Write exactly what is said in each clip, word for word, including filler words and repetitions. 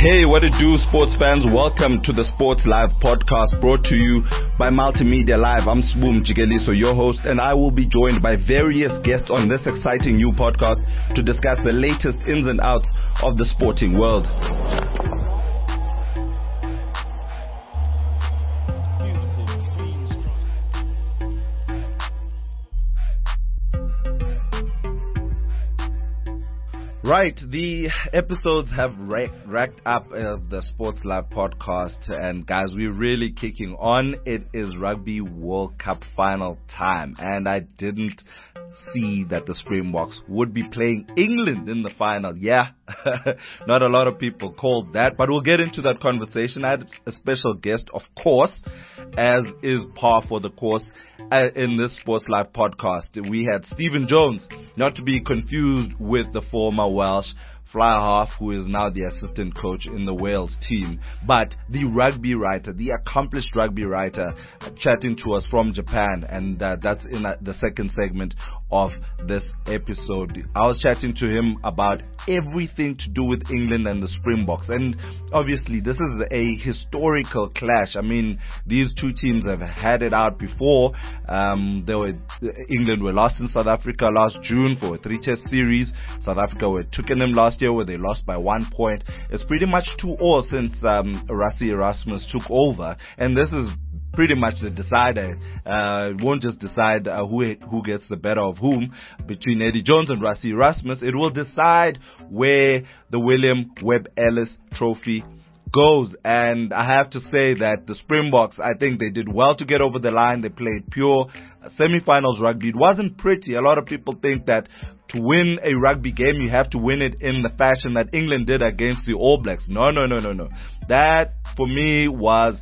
Hey, what it do, sports fans? Welcome to the Sports Live podcast brought to you by Multimedia Live. I'm Swoom Jigeliso, your host, and I will be joined by various guests on this exciting new podcast to discuss the latest ins and outs of the sporting world. Right, the episodes have ra- racked up uh, the Sports Live podcast, and guys, we're really kicking on. It is Rugby World Cup final time, and I didn't see that the Springboks would be playing England in the final. Yeah, not a lot of people called that, but we'll get into that conversation. I had a special guest, of course, as is par for the course uh, in this Sports Live podcast. We had Stephen Jones, not to be confused with the former Welsh fly half who is now the assistant coach in the Wales team, but the rugby writer, the accomplished rugby writer, uh, chatting to us from Japan, and uh, that's in uh, the second segment of this episode. I was chatting to him about everything to do with England and the Springboks, and obviously this is a historical clash. I mean, these two teams have had it out before. Um, they were England were lost in South Africa last June for a three-test series. South Africa were Twickenham last year where they lost by one point. It's pretty much two all since um, Rassie Erasmus took over, and this is pretty much the decider. Uh, it won't just decide uh, who who gets the better of whom between Eddie Jones and Rassie Erasmus. It will decide where the William Webb Ellis Trophy goes, and I have to say that the Springboks, I think they did well to get over the line. They played pure semi-finals rugby. It wasn't pretty. A lot of people think that to win a rugby game, you have to win it in the fashion that England did against the All Blacks. No, no, no, no, no. That, for me, was,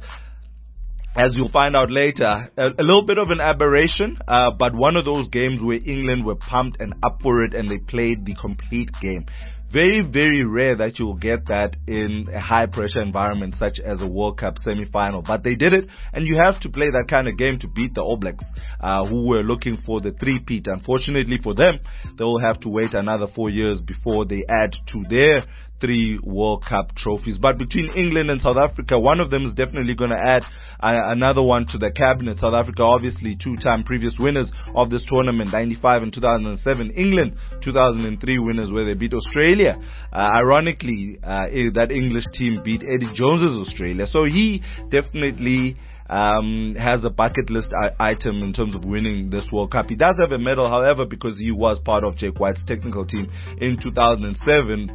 as you'll find out later, a, a little bit of an aberration, uh, but one of those games where England were pumped and up for it and they played the complete game. Very, very rare that you'll get that in a high-pressure environment such as a World Cup semi-final. But they did it, and you have to play that kind of game to beat the All Blacks, uh, who were looking for the three-peat. Unfortunately for them, they'll have to wait another four years before they add to their three World Cup trophies. But between England and South Africa, one of them is definitely going to add uh, another one to the cabinet. South Africa, obviously, two-time previous winners of this tournament, ninety-five and two thousand seven. England, two thousand three winners where they beat Australia. Uh, ironically, uh, that English team beat Eddie Jones's Australia. So he definitely Um, has a bucket list I- item in terms of winning this World Cup. He does have a medal, however, because he was part of Jake White's technical team in two thousand seven.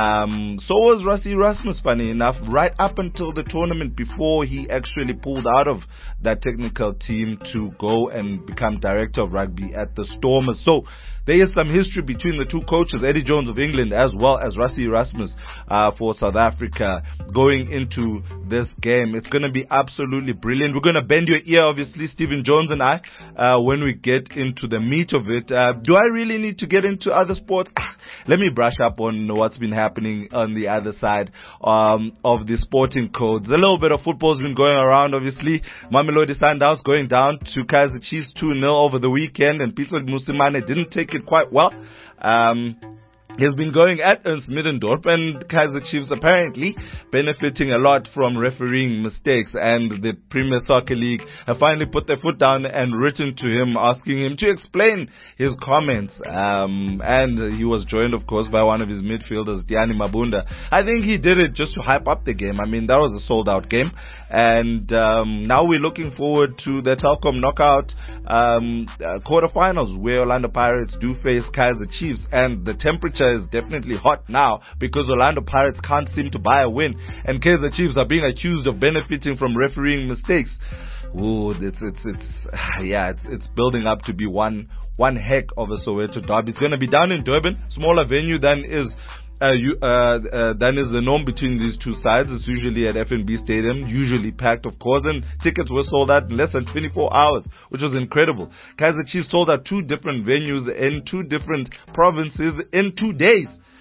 Um, so was Rassie Erasmus, funny enough, right up until the tournament before he actually pulled out of that technical team to go and become director of rugby at the Stormers. So there is some history between the two coaches, Eddie Jones of England as well as Rassie Erasmus uh, for South Africa, going into this game. It's going to be absolutely brilliant. We're going to bend your ear, obviously, Stephen Jones and I, uh, when we get into the meat of it. Uh, do I really need to get into other sports? Let me brush up on what's been happening on the other side um, of the sporting codes. A little bit of football's been going around, obviously. Mamelodi Sundowns going down to Kaizer Chiefs two nil over the weekend, and Peter Musimane didn't take it quite well. Um, He's been going at Ernst Middendorp, and Kaizer Chiefs apparently benefiting a lot from refereeing mistakes, and the Premier Soccer League have finally put their foot down and written to him asking him to explain his comments. Um, and he was joined, of course, by one of his midfielders, Diani Mabunda. I think he did it just to hype up the game. I mean, that was a sold-out game, and um, now we're looking forward to the Telkom knockout um, uh, quarterfinals, where Orlando Pirates do face Kaizer Chiefs, and the temperature is definitely hot now because Orlando Pirates can't seem to buy a win, and Kaizer Chiefs are being accused of benefiting from refereeing mistakes. Ooh, it's it's it's yeah, it's it's building up to be one one heck of a Soweto derby. It's going to be down in Durban, smaller venue than is uh, you, uh, uh, than is the norm between these two sides. It's usually at F N B Stadium, usually packed, of course, and tickets were sold out in less than twenty-four hours, which was incredible. Kaizer Chiefs sold out two different venues in two different provinces in two days.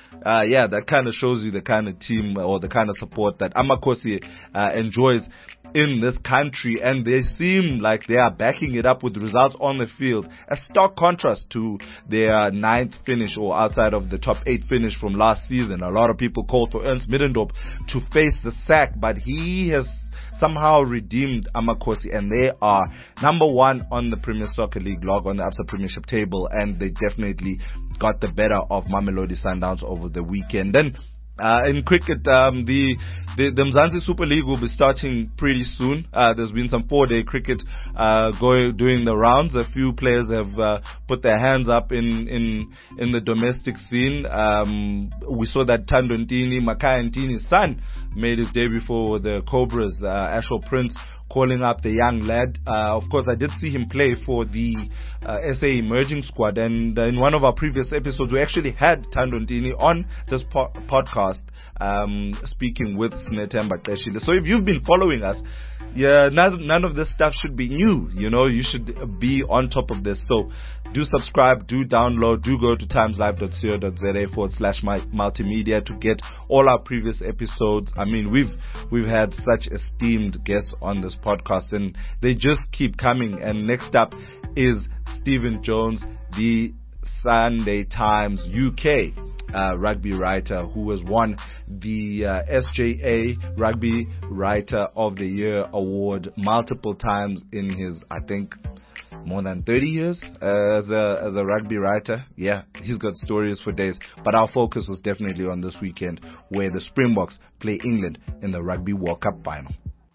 uh, yeah, that kind of shows you the kind of team or the kind of support that Amakhosi uh, enjoys in this country, and they seem like they are backing it up with results on the field. A stark contrast to their ninth finish or outside of the top eight finish from last season. A lot of people called for Ernst Middendorp to face the sack, but he has somehow redeemed Amakhosi, and they are number one on the Premier Soccer League log on the Absa Premiership table, and they definitely got the better of Mamelodi Sundowns over the weekend. Then Uh, in cricket, um, the, the, the Mzansi Super League will be starting pretty soon. Uh, there's been some four-day cricket, uh, going, doing the rounds. A few players have, uh, put their hands up in, in, in the domestic scene. Um, we saw that Thando Ntini, Makhaya Ntini's son, made his debut for the Cobras, uh, Ashwell Prince, calling up the young lad. Uh, of course, I did see him play for the uh, S A Emerging Squad, and uh, in one of our previous episodes, we actually had Thando Ntini on this po- podcast, um, speaking with Snethemba Qeshile. So if you've been following us, yeah, none, none of this stuff should be new. You know, you should be on top of this. So do subscribe, do download, do go to timeslive.co.za forward slash multimedia to get all our previous episodes. I mean, we've we've had such esteemed guests on this podcast, and they just keep coming. And next up is Stephen Jones, the Sunday Times U K uh, rugby writer, who has won the uh, S J A Rugby Writer of the Year award multiple times in his, I think, more than thirty years uh, as a as a rugby writer. Yeah, he's got stories for days. But our focus was definitely on this weekend, where the Springboks play England in the Rugby World Cup final.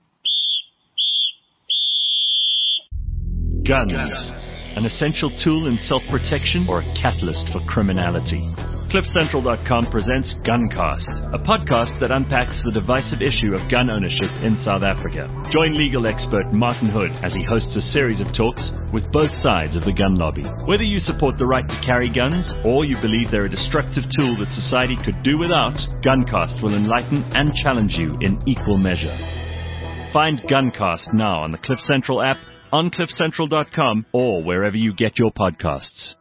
Guns, an essential tool in self-protection or a catalyst for criminality. Cliff Central dot com presents Guncast, a podcast that unpacks the divisive issue of gun ownership in South Africa. Join legal expert Martin Hood as he hosts a series of talks with both sides of the gun lobby. Whether you support the right to carry guns or you believe they're a destructive tool that society could do without, Guncast will enlighten and challenge you in equal measure. Find Guncast now on the Cliff Central app, on cliff central dot com, or wherever you get your podcasts.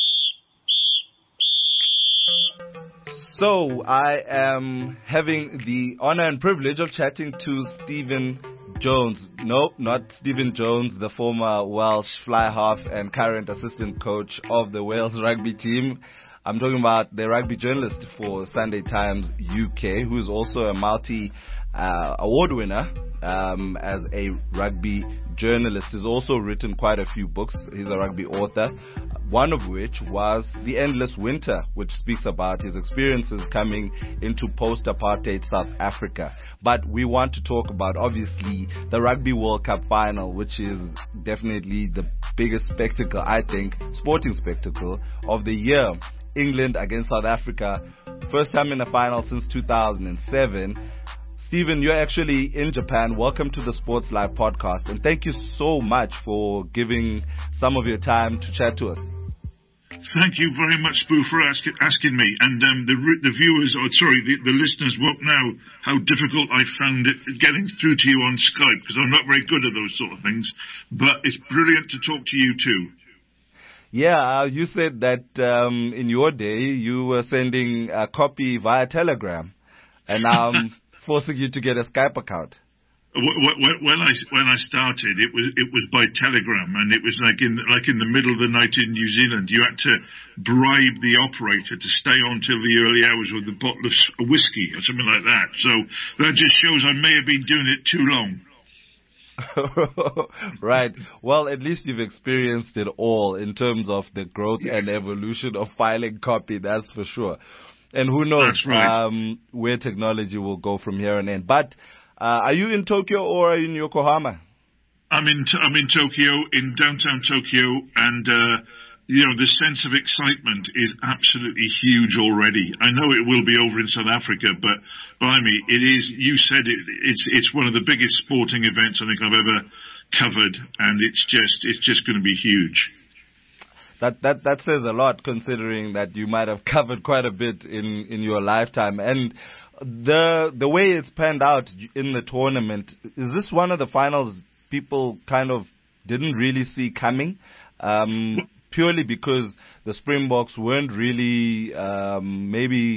So I am having the honor and privilege of chatting to Stephen Jones. No, not Stephen Jones, the former Welsh fly half and current assistant coach of the Wales rugby team. I'm talking about the rugby journalist for Sunday Times U K, who is also a multi uh, award winner um, as a rugby journalist. He's also written quite a few books. He's a rugby author, one of which was The Endless Winter, which speaks about his experiences coming into post-apartheid South Africa. But we want to talk about, obviously, the Rugby World Cup final, which is definitely the biggest spectacle, I think, sporting spectacle of the year. England against South Africa, first time in the final since two thousand seven. Stephen, you're actually in Japan. Welcome to the Sports Live podcast, and thank you so much for giving some of your time to chat to us. Thank you very much, Spoo, for ask, asking me. And um, the, the viewers, or sorry, the, the listeners won't know how difficult I found it getting through to you on Skype, because I'm not very good at those sort of things. But it's brilliant to talk to you too. Yeah, you said that um, in your day you were sending a copy via Telegram, and now I'm forcing you to get a Skype account. When I when I started, it was it was by telegram, and it was like in like in the middle of the night in New Zealand. You had to bribe the operator to stay on till the early hours with a bottle of whiskey or something like that. So that just shows I may have been doing it too long. Right. Well, at least you've experienced it all in terms of the growth yes. and evolution of filing copy, that's for sure. And who knows right. um, where technology will go from here on in. But uh, are you in Tokyo or are you in Yokohama? I'm in I'm in Tokyo, in downtown Tokyo, and uh, you know, the sense of excitement is absolutely huge already. I know it will be over in South Africa, but by me, it is, you said it, it's, it's one of the biggest sporting events I think I've ever covered, and it's just, it's just going to be huge. That, that, that says a lot, considering that you might have covered quite a bit in, in your lifetime. And the, the way it's panned out in the tournament, is this one of the finals people kind of didn't really see coming? Um, purely because the Springboks weren't really um, maybe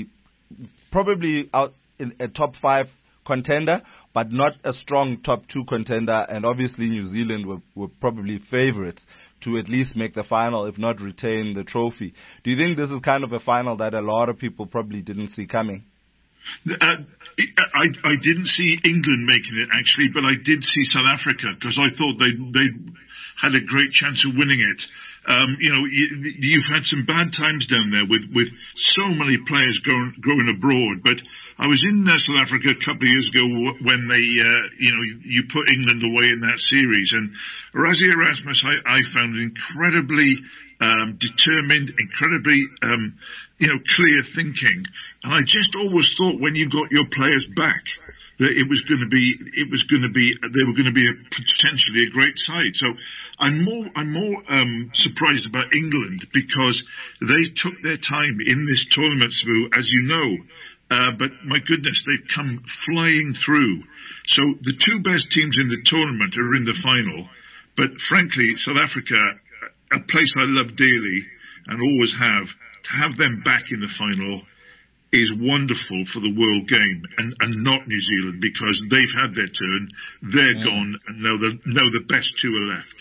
probably out in a top five contender, but not a strong top two contender. And obviously New Zealand were, were probably favorites to at least make the final, if not retain the trophy. Do you think this is kind of a final that a lot of people probably didn't see coming? Uh, I, I didn't see England making it, actually, but I did see South Africa, because I thought they they had a great chance of winning it. Um, you know, you, you've had some bad times down there with, with so many players going, going abroad. But I was in uh, South Africa a couple of years ago when they, uh, you know, you put England away in that series. And Rassie Erasmus, I, I found incredibly um, determined, incredibly, um, you know, clear thinking. And I just always thought when you got your players back, that it was going to be, it was going to be, they were going to be a, potentially a great side. So I'm more, I'm more um, surprised about England, because they took their time in this tournament, Sbu, as you know. Uh, but my goodness, they've come flying through. So the two best teams in the tournament are in the final. But frankly, South Africa, a place I love dearly and always have, to have them back in the final is wonderful for the world game, and, and not New Zealand, because they've had their turn, they're yeah. gone, and now the now the best two are left.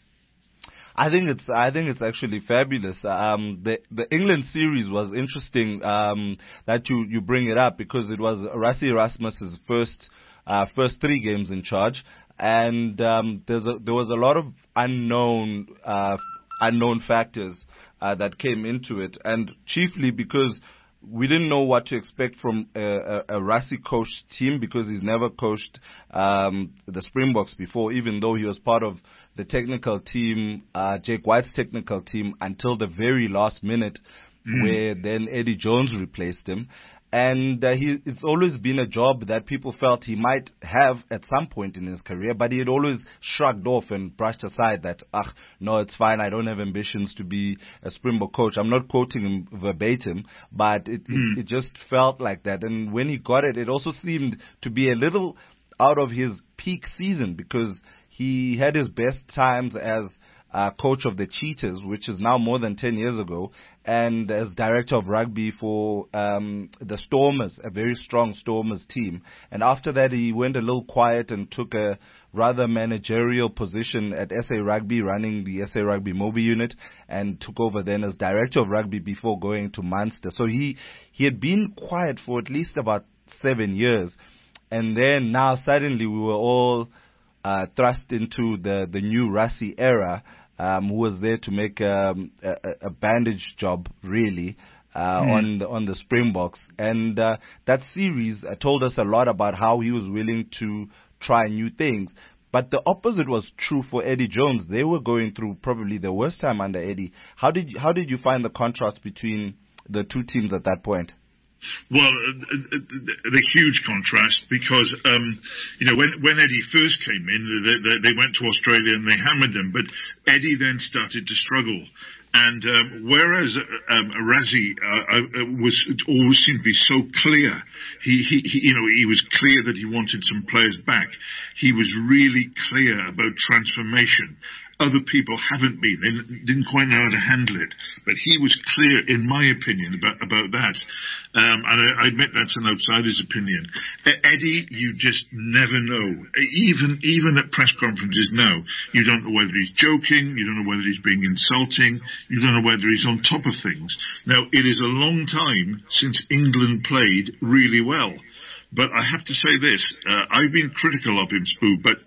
I think it's I think it's actually fabulous. Um, the the England series was interesting um, that you, you bring it up, because it was Rassie Erasmus's first uh, first three games in charge, and um, there's a, there was a lot of unknown uh, unknown factors uh, that came into it, and chiefly because we didn't know what to expect from a, a, a Rassie coached team, because he's never coached um, the Springboks before, even though he was part of the technical team, uh, Jake White's technical team, until the very last minute, mm. where then Eddie Jones replaced him. And uh, he, it's always been a job that people felt he might have at some point in his career, but he had always shrugged off and brushed aside that, ah, no, it's fine, I don't have ambitions to be a Springbok coach. I'm not quoting him verbatim, but it, mm. it, it just felt like that. And when he got it, it also seemed to be a little out of his peak season, because he had his best times as Uh, coach of the Cheetahs, which is now more than ten years ago, and as director of rugby for um, the Stormers, a very strong Stormers team. And after that, he went a little quiet and took a rather managerial position at S A Rugby, running the S A Rugby Mobi unit, and took over then as director of rugby before going to Munster. So he, he had been quiet for at least about seven years. And then now suddenly we were all uh, thrust into the, the new Rassie era. Um, who was there to make um, a, a bandage job, really, uh, mm. on the, on the Springboks. And uh, that series uh, told us a lot about how he was willing to try new things. But the opposite was true for Eddie Jones. They were going through probably the worst time under Eddie. How did you, how did you find the contrast between the two teams at that point? Well, uh, uh, the huge contrast, because, um, you know, when, when Eddie first came in, they, they, they went to Australia and they hammered them, but Eddie then started to struggle. And um, whereas um, Rassie uh, was always seemed to be so clear, he, he, he, you know, he was clear that he wanted some players back. He was really clear about transformation. Other people haven't been. They didn't quite know how to handle it. But he was clear, in my opinion, about, about that. Um, and I, I admit that's an outsider's opinion. Uh, Eddie, you just never know. Even, even at press conferences now, you don't know whether he's joking, you don't know whether he's being insulting, you don't know whether he's on top of things. Now, it is a long time since England played really well. But I have to say this, uh, I've been critical of him, Spoo, but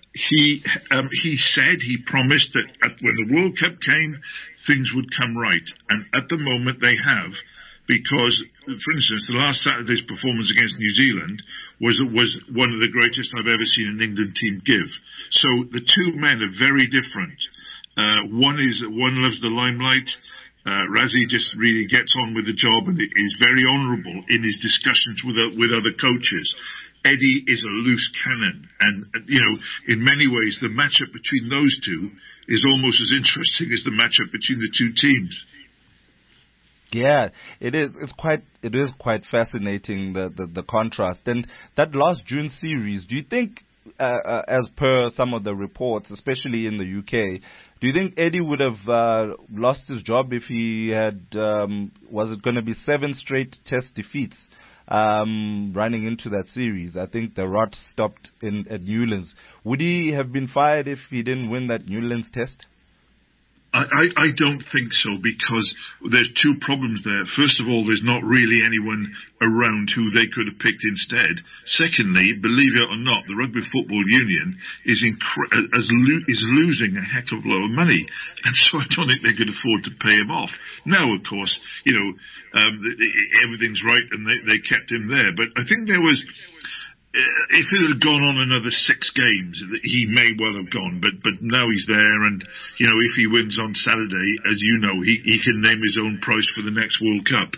He um, he said, he promised that at, when the World Cup came, things would come right. And at the moment they have, because, for instance, the last Saturday's performance against New Zealand was was one of the greatest I've ever seen an England team give. So the two men are very different. Uh, one is one loves the limelight. Uh, Rassie just really gets on with the job and is very honourable in his discussions with uh, with other coaches. Eddie is a loose cannon, and, you know, in many ways, the matchup between those two is almost as interesting as the matchup between the two teams. Yeah, it is. It's quite. It is quite fascinating, the, the the contrast. And that last June series, do you think uh, uh, as per some of the reports, especially in the U K, do you think Eddie would have uh, lost his job if he had, um, was it going to be seven straight test defeats um, running into that series? I think the rot stopped in at Newlands. Would he have been fired if he didn't win that Newlands test? I, I, I don't think so, because there's two problems there. First of all, there's not really anyone around who they could have picked instead. Secondly, believe it or not, the Rugby Football Union is incre- as lo- is losing a heck of a lot of money, and so I don't think they could afford to pay him off. Now, of course, you know, um, everything's right, and they, they kept him there. But I think there was... If it had gone on another six games, he may well have gone, but but now he's there, and you know, if he wins on Saturday, as you know, he, he can name his own price for the next World Cup.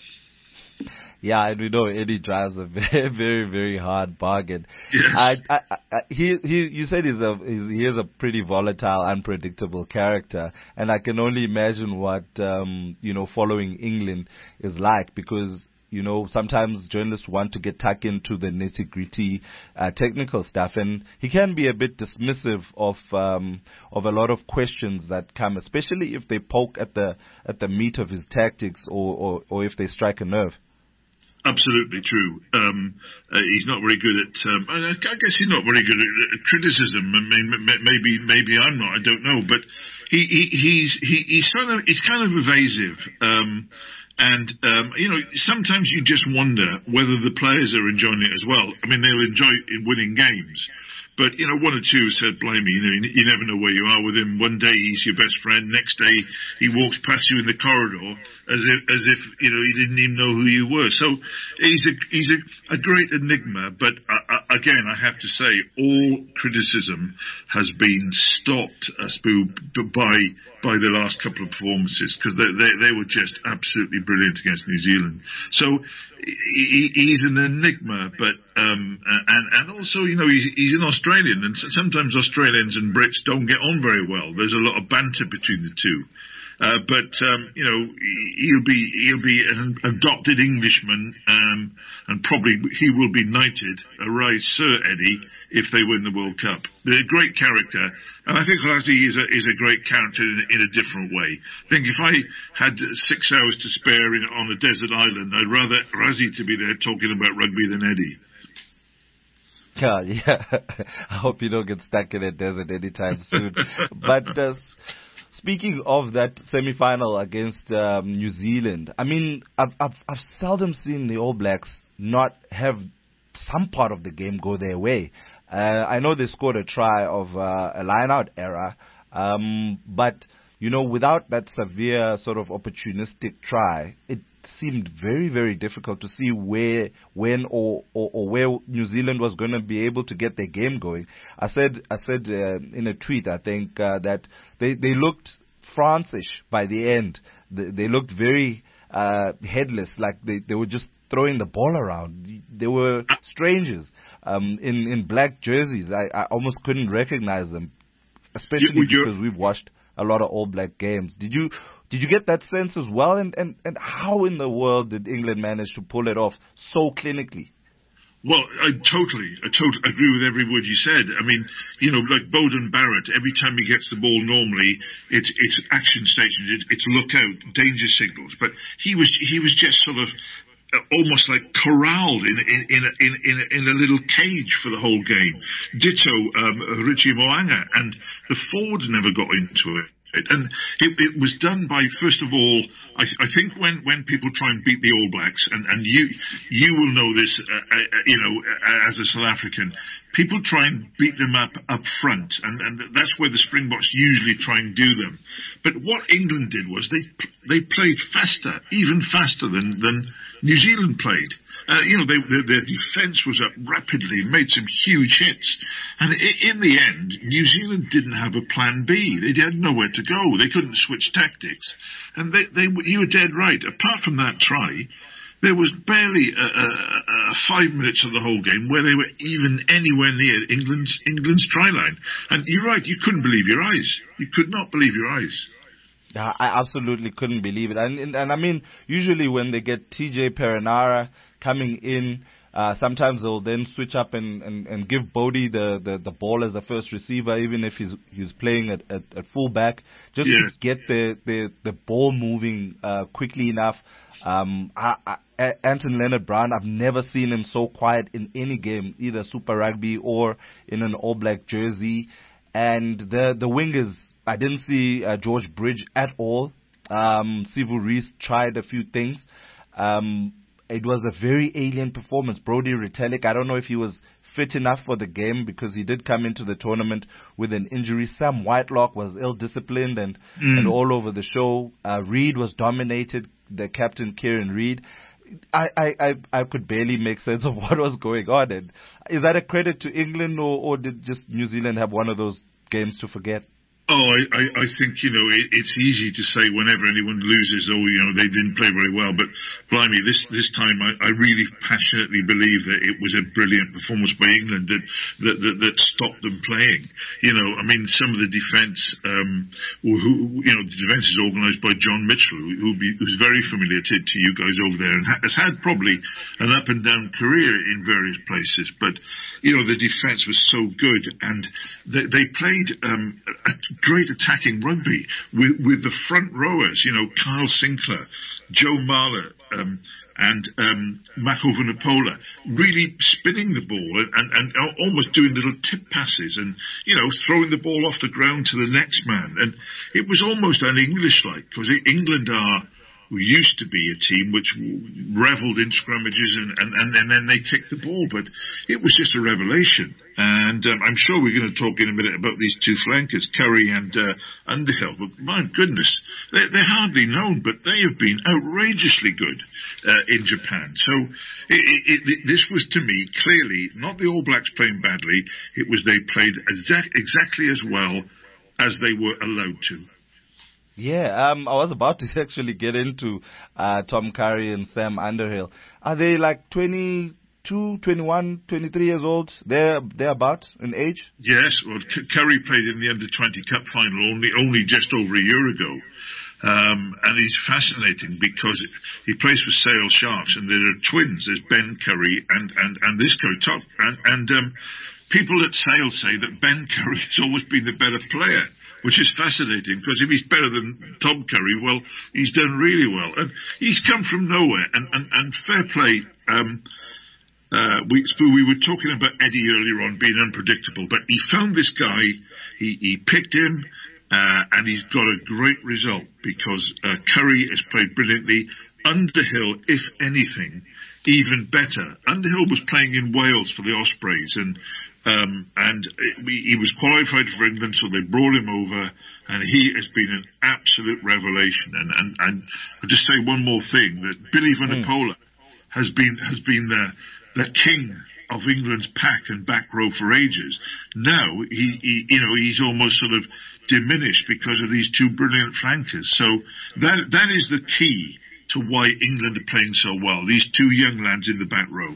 Yeah, and we know Eddie drives a very, very, very hard bargain. Yes. I, I, I, he, he, you said he's a, he's, he is a pretty volatile, unpredictable character, and I can only imagine what um, you know, following England is like, because you know, sometimes journalists want to get tucked into the nitty-gritty uh, technical stuff, and he can be a bit dismissive of um, of a lot of questions that come, especially if they poke at the at the meat of his tactics, or, or, or if they strike a nerve. Absolutely true. Um, uh, he's not very good at. Um, I, I guess he's not very good at, at criticism. I mean, maybe maybe I'm not. I don't know. But he, he he's he, he's kind of he's kind of evasive. Um, And, um, you know, sometimes you just wonder whether the players are enjoying it as well. I mean, they'll enjoy winning games. But, you know, one or two said, blame me, you know, you never know where you are with him. One day he's your best friend. Next day he walks past you in the corridor as if, as if, you know, he didn't even know who you were. So he's a, he's a, a great enigma. But uh, again, I have to say, all criticism has been stopped, uh, by, by the last couple of performances, because they, they, they were just absolutely brilliant against New Zealand. So he, he's an enigma, but, um, and, and also, you know, he's, he's an Australian, and sometimes Australians and Brits don't get on very well. There's a lot of banter between the two. Uh, but, um, you know, he'll be, he'll be an adopted Englishman, um, and probably he will be knighted, arise Sir Eddie, if they win the World Cup. They're a great character, and I think Rassie is a, is a great character in, in a different way. I think if I had six hours to spare in, on a desert island, I'd rather Rassie to be there talking about rugby than Eddie. Yeah, yeah. I hope you don't get stuck in a desert anytime soon. But uh, speaking of that semi-final against um, New Zealand, I mean, I've, I've I've seldom seen the All Blacks not have some part of the game go their way. Uh, I know they scored a try of uh, a line-out error, um, but you know, without that severe sort of opportunistic try, it seemed very, very difficult to see where, when, or, or, or where New Zealand was going to be able to get their game going. I said, I said uh, in a tweet, I think uh, that they they looked France-ish by the end. They, they looked very uh, headless, like they, they were just throwing the ball around. They were strangers um, in in black jerseys. I, I almost couldn't recognize them, especially you, because we've watched a lot of All Black games. Did you did you get that sense as well? And, and, and how in the world did England manage to pull it off so clinically? Well, I totally, I totally agree with every word you said. I mean, you know, like Beauden Barrett, every time he gets the ball, normally it's it's action stations, it, it's look out, danger signals. But he was he was just sort of almost like corralled in in in a, in, in, a, in a little cage for the whole game. Ditto um, Richie Mo'unga, and the forwards never got into it. And it, it was done by, first of all, I, I think when, when people try and beat the All Blacks, and, and you you will know this, uh, uh, you know, uh, as a South African, people try and beat them up up front, and, and that's where the Springboks usually try and do them. But what England did was they they played faster, even faster than, than New Zealand played. Uh, you know, they, their, their defence was up rapidly, made some huge hits. And in the end, New Zealand didn't have a plan B. They had nowhere to go. They couldn't switch tactics. And they, they, you were dead right. Apart from that try, there was barely uh, uh, five minutes of the whole game where they were even anywhere near England's, England's try line. And you're right, you couldn't believe your eyes. You could not believe your eyes. Yeah, I absolutely couldn't believe it. And, and, and I mean, usually when they get T J Perenara coming in, Uh, sometimes they'll then switch up and, and, and give Bodie the, the, the ball as a first receiver, even if he's he's playing at, at, at fullback, just yes. to get the, the, the ball moving uh, quickly enough. Um, I, I, Anton Leonard-Brown, I've never seen him so quiet in any game, either Super Rugby or in an All Black jersey. And the the wingers, I didn't see uh, George Bridge at all. Um, Sivu Reese tried a few things. Um, It was a very alien performance. Brodie Retallick, I don't know if he was fit enough for the game because he did come into the tournament with an injury. Sam Whitelock was ill-disciplined and, mm. and all over the show. Uh, Reed was dominated, the captain Kieran Reed. I, I, I, I could barely make sense of what was going on. And is that a credit to England or, or did just New Zealand have one of those games to forget? Oh, I, I, I think, you know, it, it's easy to say whenever anyone loses, oh, you know, they didn't play very well. But, blimey, this this time I, I really passionately believe that it was a brilliant performance by England that that, that, that stopped them playing. You know, I mean, some of the defence, um, who, you know, the defence is organised by John Mitchell, who be, who's very familiar to, to you guys over there and ha- has had probably an up-and-down career in various places. But, you know, the defence was so good and they, they played um, a great attacking rugby with, with the front rowers, you know, Kyle Sinclair, Joe Marler, um, and um, Mako Vunipola, really spinning the ball and, and, and almost doing little tip passes and, you know, throwing the ball off the ground to the next man. And it was almost un-English-like because England are used to be a team which revelled in scrummages and, and, and, and then they kicked the ball, but it was just a revelation. And um, I'm sure we're going to talk in a minute about these two flankers, Curry and uh, Underhill, but my goodness, they're, they're hardly known, but they have been outrageously good uh, in Japan. So it, it, it, this was, to me, clearly not the All Blacks playing badly, it was they played exact, exactly as well as they were allowed to. Yeah, um, I was about to actually get into uh, Tom Curry and Sam Underhill. Are they like twenty-two, twenty-one, twenty-three years old? They're they're about in age? Yes, well, C- Curry played in the under twenty Cup final only only just over a year ago. Um, and he's fascinating because it, he plays for Sale Sharks, and there are twins. There's Ben Curry and, and, and this Curry. Top, and and um, people at Sale say that Ben Curry has always been the better player, which is fascinating because if he's better than Tom Curry, well, he's done really well. And he's come from nowhere. And, and, and fair play, um, uh, we, we were talking about Eddie earlier on being unpredictable, but he found this guy, he, he picked him, uh, and he's got a great result because uh, Curry has played brilliantly. Underhill, if anything, even better. Underhill was playing in Wales for the Ospreys, and Um, and it, he was qualified for England, so they brought him over, and he has been an absolute revelation. And, and, and I'll just say one more thing, that Billy Vunipola mm. has been has been the, the king of England's pack and back row for ages. Now, he, he you know, he's almost sort of diminished because of these two brilliant flankers. So that that is the key to why England are playing so well, these two young lads in the back row.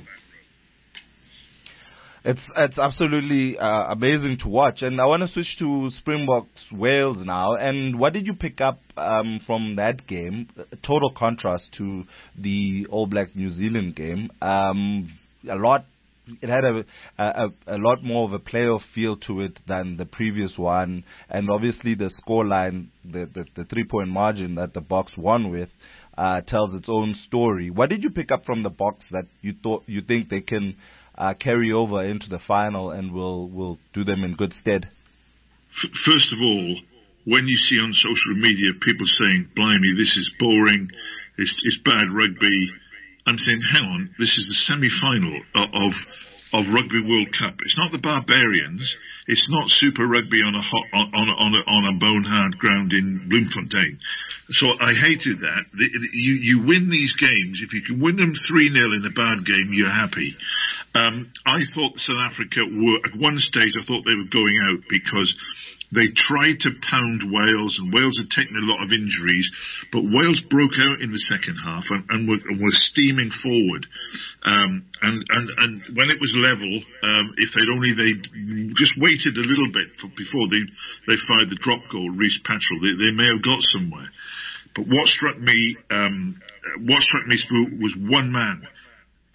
It's it's absolutely uh, amazing to watch. And I want to switch to Springboks Wales now. And what did you pick up um, from that game? A total contrast to the All Black New Zealand game. Um, a lot. It had a, a a lot more of a playoff feel to it than the previous one. And obviously the scoreline, the, the, the three-point margin that the Boks won with, uh, tells its own story. What did you pick up from the Boks that you thought you think they can Uh, carry over into the final and will will do them in good stead? F- first of all, when you see on social media people saying, blimey, this is boring, it's, it's bad rugby, I'm saying, hang on, this is the semi-final of, of of Rugby World Cup. It's not the Barbarians. It's not Super Rugby on a hot, on, on, on a on a bone hard ground in Bloemfontein. So I hated that. The, the, you you win these games. If you can win them three nil in a bad game, you're happy. Um, I thought South Africa were, at one stage, I thought they were going out because they tried to pound Wales, and Wales had taken a lot of injuries, but Wales broke out in the second half and, and, were, and were steaming forward. Um, and, and, and when it was level, um, if they'd only they just waited a little bit for, before they they fired the drop goal, Reece Patrell, they, they may have got somewhere. But what struck me, um, what struck me was one man.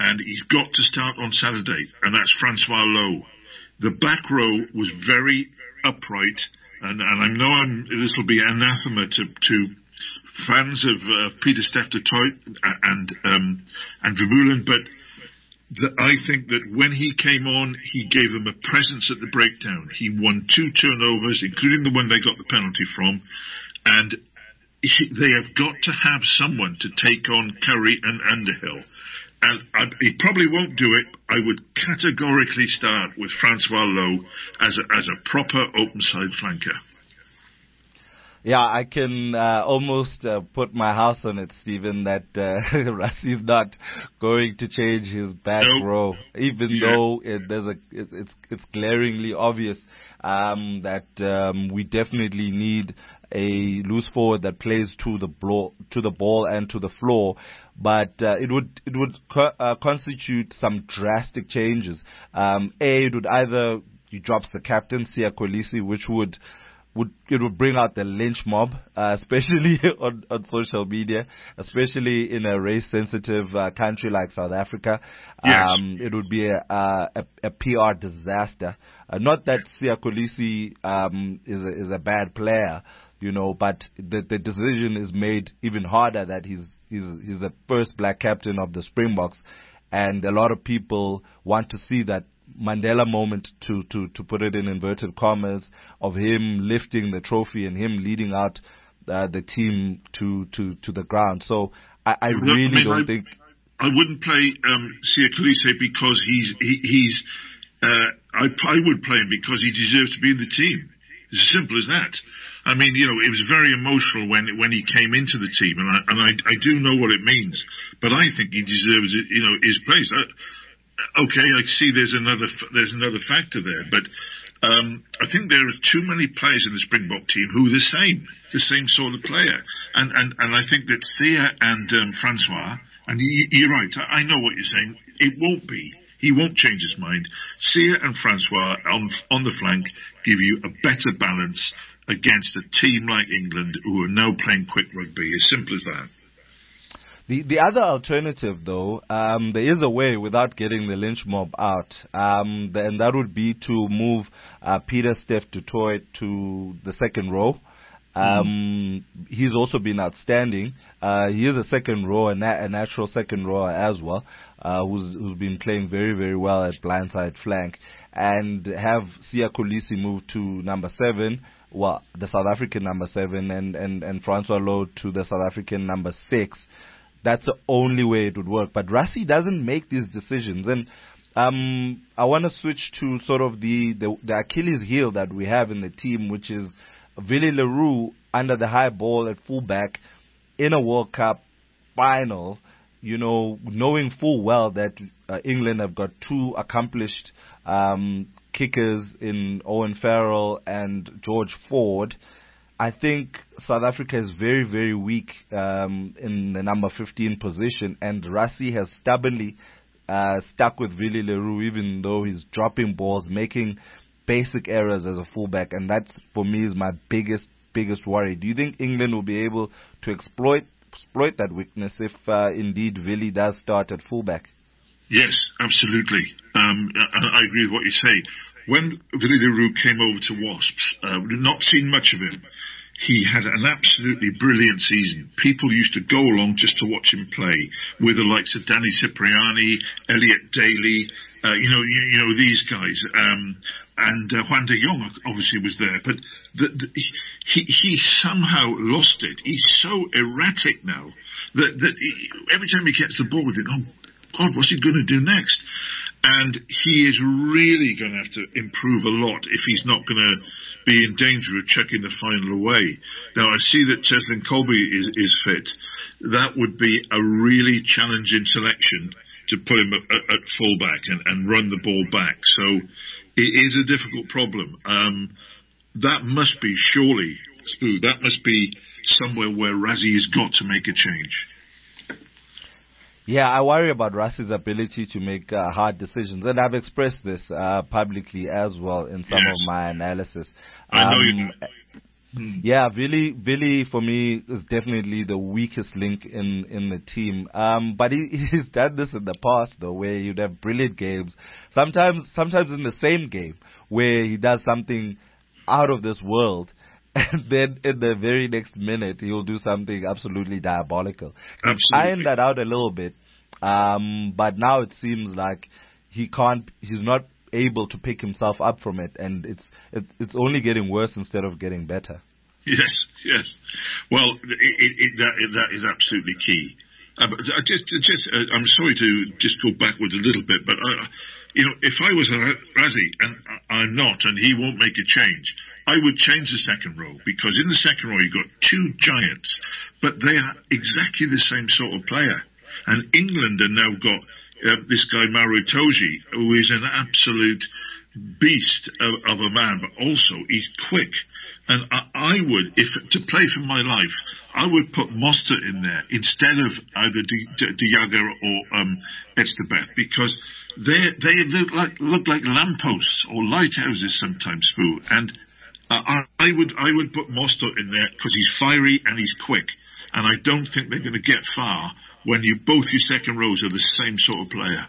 and he's got to start on Saturday, and that's Francois Lowe. The back row was very upright, and, and I know I'm, this will be anathema to, to fans of uh, Pieter-Steph du Toit and um, and Vermeulen, but the, I think that when he came on, he gave them a presence at the breakdown. He won two turnovers, including the one they got the penalty from, and he, they have got to have someone to take on Curry and Underhill. And I, he probably won't do it. I would categorically start with Francois Lowe as a, as a proper open side flanker. Yeah, I can uh, almost uh, put my house on it, Stephen, that uh, Rassie is not going to change his back nope. row, even yeah. though it, there's a it, it's it's glaringly obvious um, that um, we definitely need a loose forward that plays to the blo- to the ball and to the floor. But uh, it would it would co- uh, constitute some drastic changes. Um, a, it would either you drops the captain Siya Kolisi, which would Would it would bring out the lynch mob, uh, especially on, on social media, especially in a race-sensitive uh, country like South Africa. Yes. Um, it would be a, a, a P R disaster. Uh, not that Siya Kolisi um, is a, is a bad player, you know, but the, the decision is made even harder that he's he's he's the first black captain of the Springboks, and a lot of people want to see that Mandela moment, to, to, to put it in inverted commas, of him lifting the trophy and him leading out uh, the team to, to, to the ground. So I, I Look, really I mean, don't I, think I wouldn't play um, Siya Kolisi because he's he, he's uh, I I would play him because he deserves to be in the team. It's as simple as that. I mean, you know, it was very emotional when when he came into the team, and I and I, I do know what it means. But I think he deserves it, you know, his place. I, Okay, I see there's another there's another factor there, but um, I think there are too many players in the Springbok team who are the same, the same sort of player. And and, and I think that Siya and um, Francois, and you, you're right, I, I know what you're saying, it won't be. He won't change his mind. Siya and Francois on, on the flank give you a better balance against a team like England who are now playing quick rugby, as simple as that. The the other alternative, though, um, there is a way without getting the lynch mob out, um, and that would be to move uh, Pieter-Steph du Toit to the second row. Um, mm. He's also been outstanding. Uh, he is a second row, a, na- a natural second rower as well, uh, who's who's been playing very very well at blindside flank, and have Siya Kolisi move to number seven. Well, the South African number seven, and and and Francois Lowe to the South African number six. That's the only way it would work. But Rassie doesn't make these decisions. And um, I want to switch to sort of the, the, the Achilles heel that we have in the team, which is Willie le Roux under the high ball at fullback in a World Cup final, you know, knowing full well that uh, England have got two accomplished um, kickers in Owen Farrell and George Ford. I think South Africa is very, very weak um, in the number fifteen position, and Rassie has stubbornly uh, stuck with Willie le Roux, even though he's dropping balls, making basic errors as a fullback, and that, for me, is my biggest, biggest worry. Do you think England will be able to exploit exploit that weakness if uh, indeed Willie does start at fullback? Yes, absolutely. Um, I, I agree with what you say. When Willie le Roux came over to Wasps, uh, we've not seen much of him. He had an absolutely brilliant season. People used to go along just to watch him play, with the likes of Danny Cipriani, Elliot Daly, uh, you know, you, you know these guys, um, and uh, Juan de Jong obviously was there. But the, the, he he somehow lost it. He's so erratic now that that he, every time he gets the ball, we think, oh God, what's he going to do next? And he is really going to have to improve a lot if he's not going to be in danger of chucking the final away. Now, I see that Cheslin Colby is, is fit. That would be a really challenging selection to put him at, at, at fullback and, and run the ball back. So it is a difficult problem. Um, that must be, surely, Spoo, that must be somewhere where Rassie has got to make a change. Yeah, I worry about Rassie's ability to make uh, hard decisions, and I've expressed this uh, publicly as well in some yes. of my analysis. I know um, you. Yeah, Billy, Billy for me is definitely the weakest link in, in the team. Um, but he, he's done this in the past though, where you'd have brilliant games. Sometimes, sometimes in the same game where he does something out of this world. And then in the very next minute, he'll do something absolutely diabolical. He's ironed that out a little bit. Um, but now it seems like he can't, he's not able to pick himself up from it, and it's it, it's only getting worse instead of getting better. Yes, yes. Well, it, it, it, that that is absolutely key. Uh, but I just, just uh, I'm sorry to just go backwards a little bit, but uh, you know, if I was a Rassie, and I'm not, and he won't make a change, I would change the second row, because in the second row you've got two giants, but they are exactly the same sort of player. And England have now got Uh, this guy Maro Itoje, who is an absolute beast of, of a man, but also he's quick. And I, I would, if to play for my life, I would put Mostert in there instead of either De Jager or um, Esteban, because they they look like look like lampposts or lighthouses sometimes, Spoo. And uh, I, I would I would put Mostert in there because he's fiery and he's quick. And I don't think they're going to get far when you both your second rows are the same sort of player.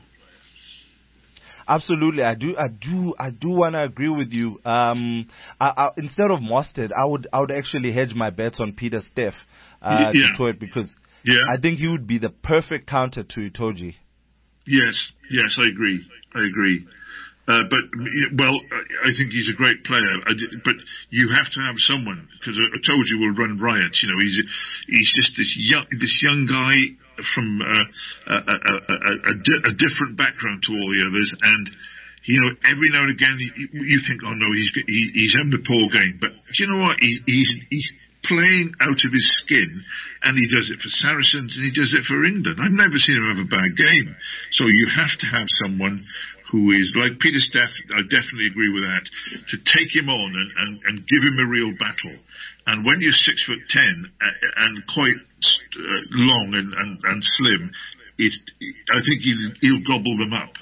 Absolutely, I do, I do, I do want to agree with you. Um, I, I, instead of Mostert, I would, I would actually hedge my bets on Pieter-Steph uh, yeah. to it, because yeah. I think he would be the perfect counter to Itoje. Yes, yes, I agree, I agree. Uh, but, well, I think he's a great player, but you have to have someone, because I told you will run riots. You know, he's he's just this young this young guy from uh, a, a, a, a, a different background to all the others, and you know, every now and again you, you think, oh no, he's he, he's in the poor game, but do you know what? He, he's he's playing out of his skin, and he does it for Saracens and he does it for England. I've never seen him have a bad game. So you have to have someone who is like Pieter-Steph. I definitely agree with that, to take him on and, and, and give him a real battle. And when you're six foot ten and quite uh, long and, and, and slim, it's, I think he'll, he'll gobble them up.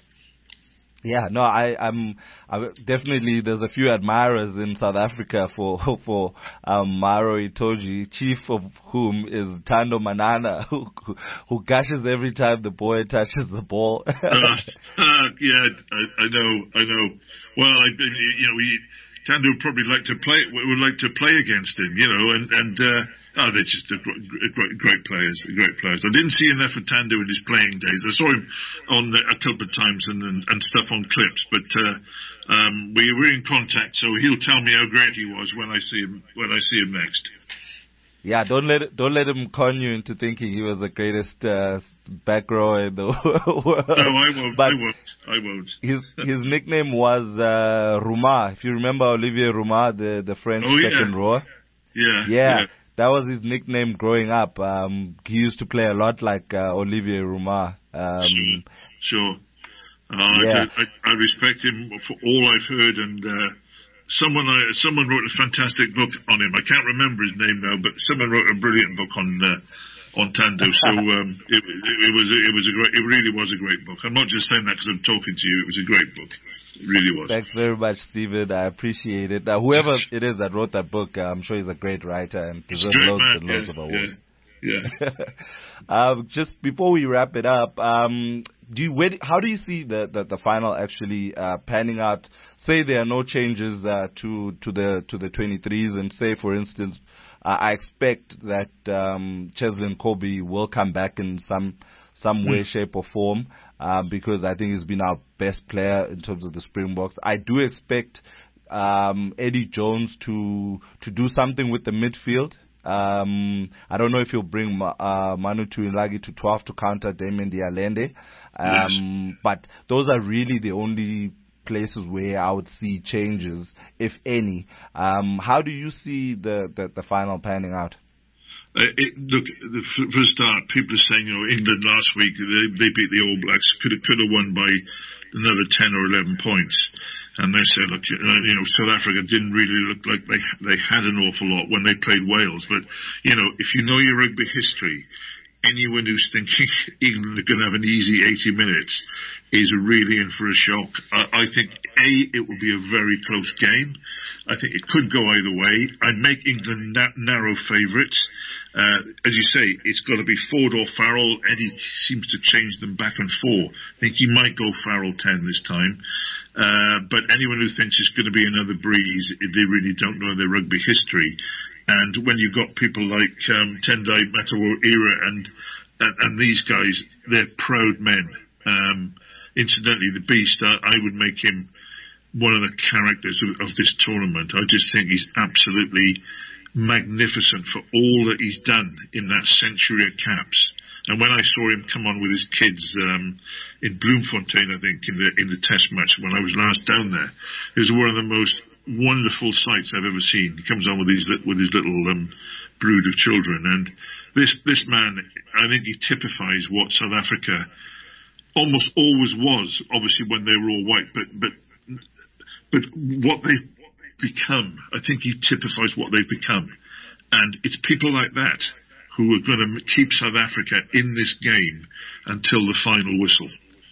Yeah, no, I, I'm, I definitely, there's a few admirers in South Africa for, for, um, Maro Itoje, chief of whom is Thando Manana, who, who gushes every time the boy touches the ball. uh, uh, yeah, I, I know, I know. Well, I, you know, we, Thando would probably like to play, would like to play against him, you know, and, and, uh, oh, they're just a great, great, great players, great players. I didn't see enough of Thando in his playing days. I saw him on the, a couple of times and, and, and stuff on clips, but, uh, um, we were in contact, so he'll tell me how great he was when I see him, when I see him next. Yeah, don't let don't let him con you into thinking he was the greatest uh, back row in the world. No, I won't. But I won't. I won't. His his nickname was uh, Rouma. If you remember Olivier Rouma, the the French oh, yeah. second rower. Yeah, yeah. Yeah. That was his nickname growing up. Um, he used to play a lot like uh, Olivier Rouma. Um, sure. Sure. Uh, yeah. I, I, I respect him for all I've heard, and. Uh, Someone uh, someone wrote a fantastic book on him. I can't remember his name now, but someone wrote a brilliant book on uh, on Thando. So um, it, it, it was it was a great it really was a great book. I'm not just saying that because I'm talking to you. It was a great book. It really was. Thanks very much, Stephen. I appreciate it. Uh, whoever it is that wrote that book, uh, I'm sure he's a great writer and deserves loads man. and loads yeah, of awards. Yeah. yeah. um, just before we wrap it up, um, do you, where, how do you see the, the, the final actually uh, panning out? Say there are no changes uh, to to the to the twenty-threes, and say, for instance, uh, I expect that um, Cheslin Kolbe will come back in some some way, mm. shape, or form, uh, because I think he's been our best player in terms of the Springboks. I do expect um, Eddie Jones to to do something with the midfield. Um, I don't know if he'll bring uh, Manu Tuilagi to twelve to counter Damien Dialende, um, yes. but those are really the only places where I would see changes, if any. Um, how do you see the, the, the final panning out? Uh, it, look, the, for a start, people are saying, you know, England last week, they, they beat the All Blacks, could have, could have won by another ten or eleven points. And they said, look, you know, South Africa didn't really look like they they had an awful lot when they played Wales. But, you know, if you know your rugby history, anyone who's thinking England are going to have an easy eighty minutes is really in for a shock. I, I think, A, it will be a very close game. I think it could go either way. I'd make England na- narrow favourites. Uh, as you say, it's got to be Ford or Farrell. Eddie seems to change them back and forth. I think he might go Farrell ten this time. Uh, but anyone who thinks it's going to be another breeze, they really don't know their rugby history. And when you've got people like um, Tendai Mataora and, and and these guys, they're proud men. Um, incidentally, the Beast, I, I would make him one of the characters of, of this tournament. I just think he's absolutely magnificent for all that he's done in that century of caps. And when I saw him come on with his kids um, in Bloemfontein, I think in the in the Test match when I was last down there, it was one of the most wonderful sights I've ever seen. He comes on with his with his little um, brood of children, and this this man, I think he typifies what South Africa almost always was. Obviously, when they were all white, but but but what they've become, I think he typifies what they've become, and it's people like that who are going to keep South Africa in this game until the final whistle.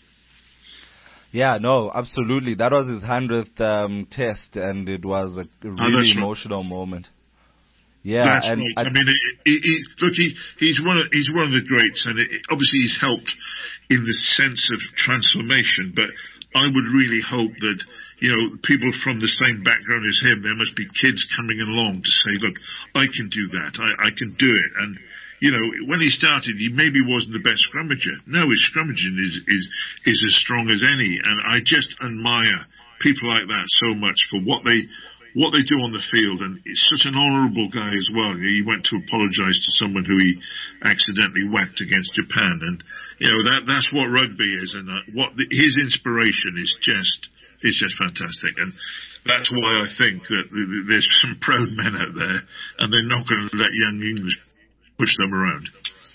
Yeah, no, absolutely. That was his hundredth um, test, and it was a really oh, emotional right. moment. Yeah, that's and right. I, I mean, he, he, look, he, he's one of he's one of the greats, and it, obviously he's helped in the sense of transformation. But I would really hope that, you know, people from the same background as him, there must be kids coming along to say, look, I can do that, I, I can do it. And, you know, when he started, he maybe wasn't the best scrummager. No, his scrummaging is, is, is as strong as any. And I just admire people like that so much for what they, what they do on the field. And he's such an honourable guy as well. He went to apologise to someone who he accidentally whacked against Japan. And, you know, that, that's what rugby is. And uh, what the, his inspiration is just, is just fantastic. And that's why I think that there's some proud men out there, and they're not going to let young English push them around.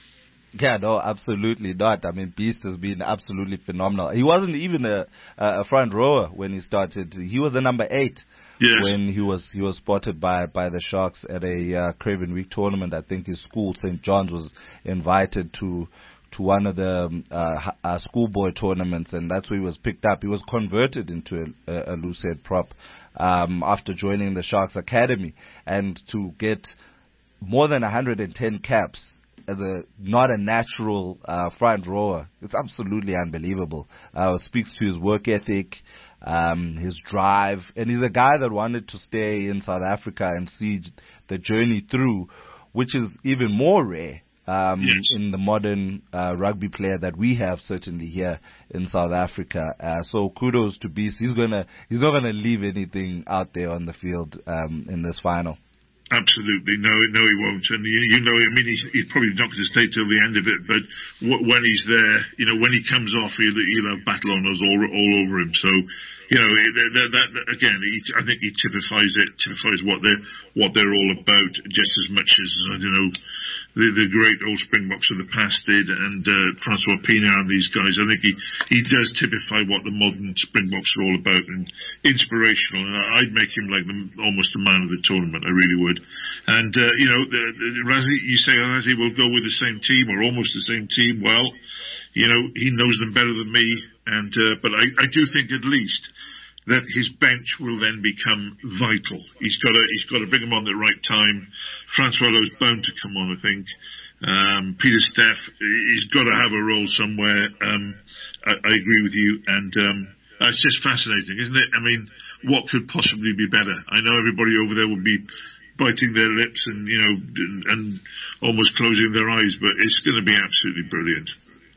Yeah, no, absolutely not. I mean, Beast has been absolutely phenomenal. He wasn't even a, a front rower when he started. He was a number eight yes. when he was he was spotted by, by the Sharks at a uh, Craven Week tournament. I think his school, Saint John's, was invited to to one of the uh, uh, schoolboy tournaments, and that's where he was picked up. He was converted into a, a loose head prop um, after joining the Sharks Academy, and to get more than one hundred ten caps as a not a natural uh, front rower, it's absolutely unbelievable. Uh, it speaks to his work ethic, um, his drive, and he's a guy that wanted to stay in South Africa and see the journey through, which is even more rare um, yes. in the modern uh, rugby player that we have, certainly here in South Africa. Uh, so kudos to Beast. He's gonna he's not gonna leave anything out there on the field um, in this final. Absolutely, no, no, he won't. And you, you know, I mean, he's, he's probably not going to stay till the end of it. But w- when he's there, you know, when he comes off, he'll, he'll have battle honours all, all over him. So, you know, that, that, that again, he, I think he typifies it, typifies what they're what they're all about, just as much as I don't know the, the great old Springboks of the past did, and uh, Francois Pienaar and these guys. I think he he does typify what the modern Springboks are all about, and inspirational. And I'd make him like the, almost the man of the tournament. I really would. And, uh, you know, the, the, Rassie, you say Rassie will go with the same team or almost the same team. Well, you know, he knows them better than me. And, uh, but I, I do think at least that his bench will then become vital. He's got to, he's got to bring them on at the right time. Francois Louw's bound to come on, I think. Um, Peter Steff, he's got to have a role somewhere. Um, I, I agree with you. And, um, it's just fascinating, isn't it? I mean, what could possibly be better? I know everybody over there will be biting their lips and, you know, and almost closing their eyes, but it's going to be absolutely brilliant.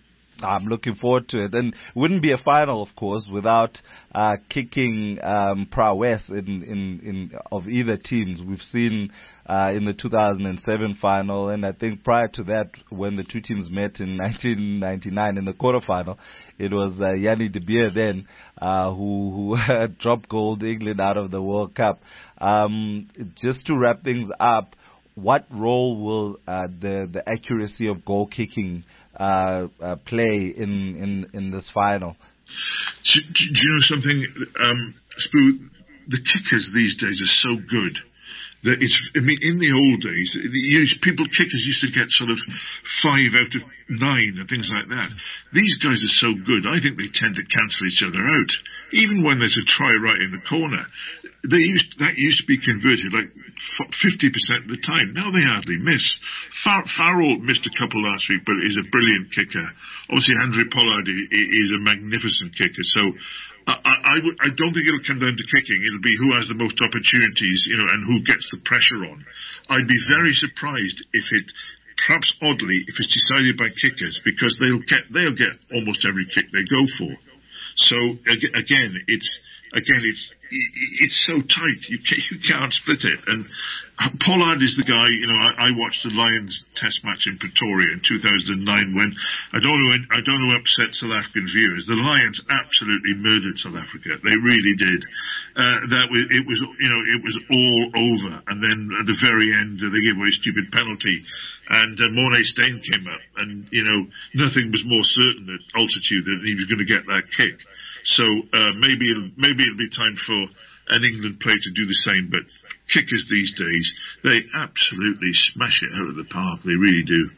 I'm looking forward to it. And it wouldn't be a final, of course, without uh, kicking um, prowess in, in, in of either teams. We've seen uh, in the two thousand seven final, and I think prior to that, when the two teams met in nineteen ninety-nine in the quarterfinal, it was uh, Yanni de Beer then uh, who, who dropped gold England out of the World Cup. Um, just to wrap things up, what role will uh, the the accuracy of goal kicking uh, uh, play in, in, in this final? Do, do you know something, um, Spoo? The kickers these days are so good, that it's, I mean, in the old days, the, used, people, kickers used to get sort of five out of nine and things like that. These guys are so good, I think they tend to cancel each other out. Even when there's a try right in the corner, they used, that used to be converted like fifty percent of the time. Now they hardly miss. Far, Farrell missed a couple last week, but is a brilliant kicker. Obviously, Andrew Pollard is a magnificent kicker. So I, I, I don't think it'll come down to kicking. It'll be who has the most opportunities, you know, and who gets the pressure on. I'd be very surprised if it, perhaps oddly, if it's decided by kickers, because they'll get they'll get almost every kick they go for. So again, it's again it's it's so tight. You can't, you can't split it. And Pollard is the guy. You know, I, I watched the Lions Test match in Pretoria in two thousand nine when I don't know I don't know upset South African viewers. The Lions absolutely murdered South Africa. They really did. Uh, that was it was you know it was all over. And then at the very end, uh, they gave away a stupid penalty. And uh, Mornay Steyn came up, and, you know, nothing was more certain at altitude that he was going to get that kick. So uh, maybe, it'll, maybe it'll be time for an England player to do the same. But kickers these days, they absolutely smash it out of the park. They really do.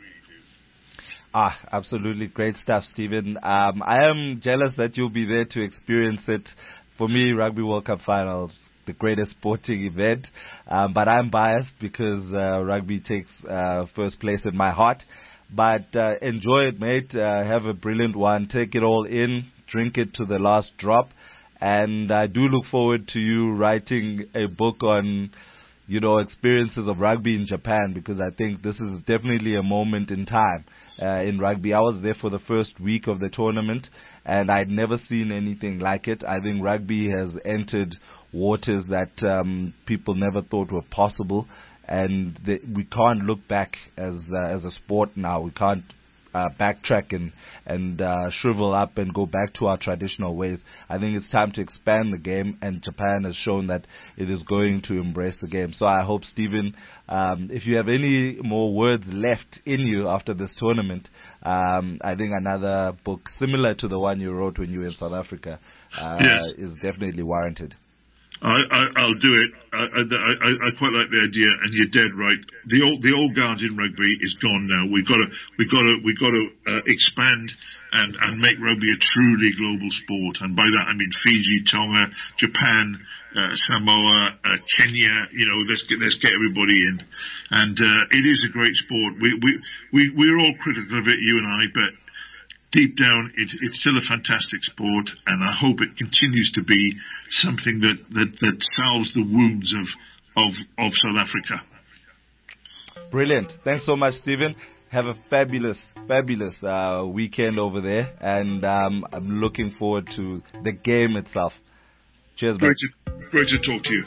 Ah, absolutely. Great stuff, Stephen. Um, I am jealous that you'll be there to experience it. For me, Rugby World Cup Finals, the greatest sporting event, um, but I'm biased because uh, rugby takes uh, first place in my heart. But uh, enjoy it, mate. Uh, have a brilliant one. Take it all in. Drink it to the last drop. And I do look forward to you writing a book on, you know, experiences of rugby in Japan, because I think this is definitely a moment in time uh, in rugby. I was there for the first week of the tournament, and I'd never seen anything like it. I think rugby has entered waters that um, people never thought were possible, and the, we can't look back as uh, as a sport now. We can't uh, backtrack and and uh, shrivel up and go back to our traditional ways. I think it's time to expand the game, and Japan has shown that it is going to embrace the game. So I hope, Stephen, um, if you have any more words left in you after this tournament, um, I think another book similar to the one you wrote when you were in South Africa uh, yes. is definitely warranted. I, I, I'll do it. I, I, I quite like the idea, and you're dead right. The old, the old guard in rugby is gone now. We've got to, we've got to, we've got to uh, expand and, and make rugby a truly global sport. And by that I mean Fiji, Tonga, Japan, uh, Samoa, uh, Kenya. You know, let's get let's get everybody in. And uh, it is a great sport. We we we we're all critical of it, you and I, but deep down, it, it's still a fantastic sport, and I hope it continues to be something that, that, that salves the wounds of, of, of South Africa. Brilliant. Thanks so much, Stephen. Have a fabulous, fabulous uh, weekend over there, and um, I'm looking forward to the game itself. Cheers, great to, great to talk to you.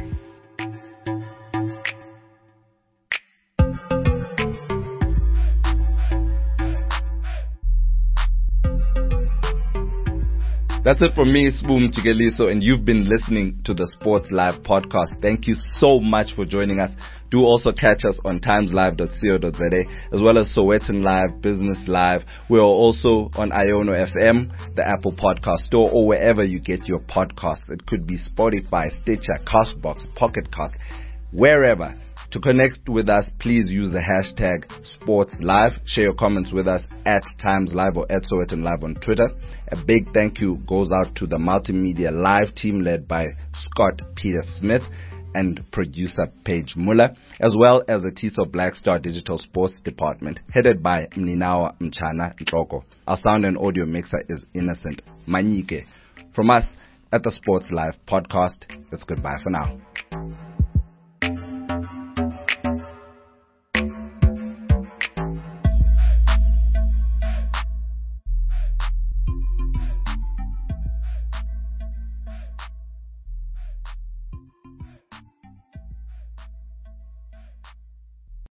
That's it from me, Spoom Chigeliso, and you've been listening to the Sports Live podcast. Thank you so much for joining us. Do also catch us on times live dot co dot za, as well as Sowetan Live, Business Live. We are also on Iono F M, the Apple Podcast Store, or wherever you get your podcasts. It could be Spotify, Stitcher, Castbox, Pocket Cast, wherever. To connect with us, please use the hashtag SportsLive. Share your comments with us at TimesLive or at Sowetan Live on Twitter. A big thank you goes out to the Multimedia Live team led by Scott Peter Smith and producer Paige Muller, as well as the T I S O Black Star Digital Sports Department, headed by Mninawa Mchana Ntloko. Our sound and audio mixer is Innocent Manyike. From us at the Sports Live podcast, it's goodbye for now.